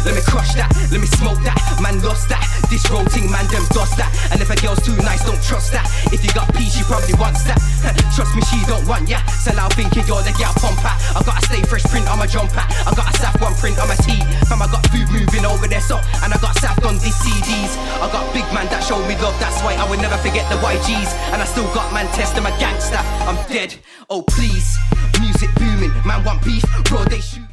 let me crush that, let me smoke that. Man lost that, this roting man them does that. And if a girl's too nice, don't trust that. If you got peace, she probably wants that. Trust me, she don't want ya. So now thinking you're the gal pumper. I gotta stay fresh print on my jumper. I got a Saf one print on my tee. Fam, I got food moving over there, so. And I got Saf on these CDs. I got big man that showed me love, that's why I would never forget the YGs. And I still got man testing my gangster. I'm dead, oh please. Music booming, man want beef, bro they shoot.